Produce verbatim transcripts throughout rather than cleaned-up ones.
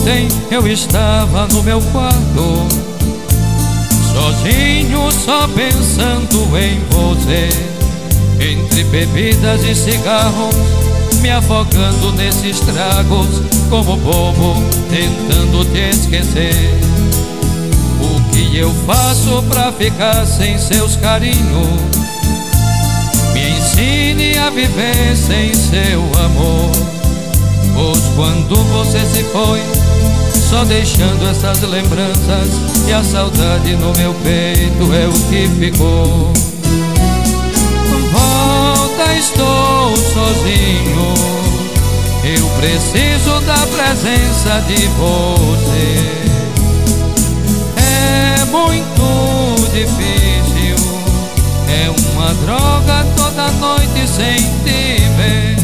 ontem eu estava no meu quarto, sozinho, só pensando em você, entre bebidas e cigarros, me afogando nesses tragos, como bobo, tentando te esquecer. O que eu faço pra ficar sem seus carinhos? Me ensine a viver sem seu amor, pois quando você se foi, só deixando essas lembranças, e a saudade no meu peito é o que ficou. Volta, estou sozinho, eu preciso da presença de você. É muito difícil, é uma droga toda noite sem te ver.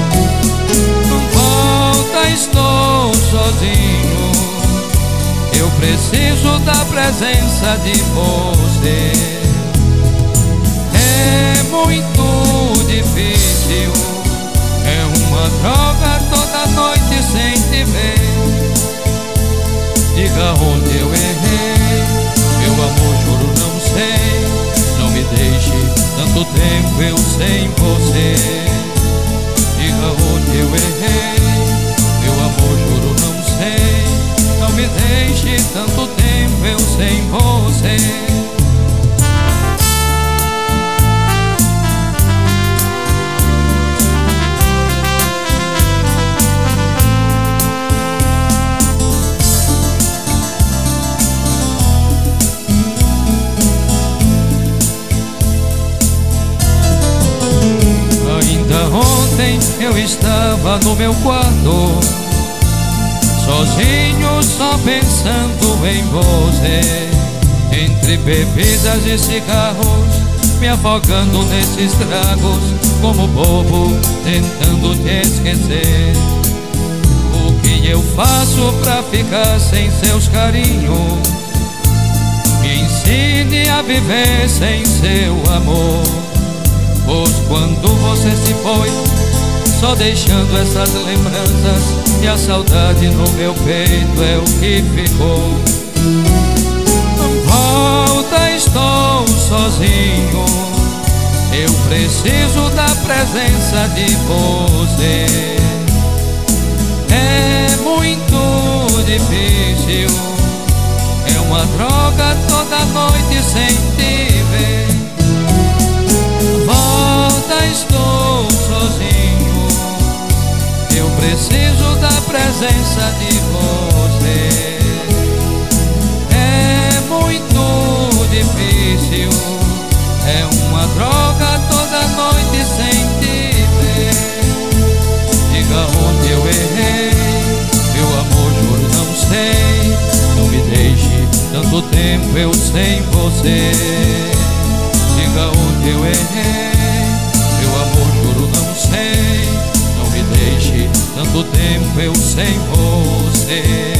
Volta, estou sozinho, eu preciso da presença de você. É muito difícil, é uma droga toda noite sem te ver. Diga onde eu errei, meu amor, juro não sei. Não me deixe tanto tempo eu sem você. Diga onde eu errei, meu amor, juro não sei. Não me deixe tanto tempo eu sem você. Ontem eu estava no meu quarto, sozinho, só pensando em você, entre bebidas e cigarros, me afogando nesses tragos, como bobo, tentando te esquecer. O que eu faço pra ficar sem seus carinhos? Me ensine a viver sem seu amor, pois quando você se foi, só deixando essas lembranças, e a saudade no meu peito é o que ficou. Volta, estou sozinho, eu preciso da presença de você. É muito difícil, é uma droga toda noite sem te ver. Volta, estou sozinho, eu preciso da presença de você. É muito difícil, é uma droga toda noite sem te ver. Diga onde eu errei, meu amor, juro não sei. Não me deixe tanto tempo eu sem você. Diga onde eu errei, meu amor, juro não sei. Não me deixe tanto tempo eu sem você.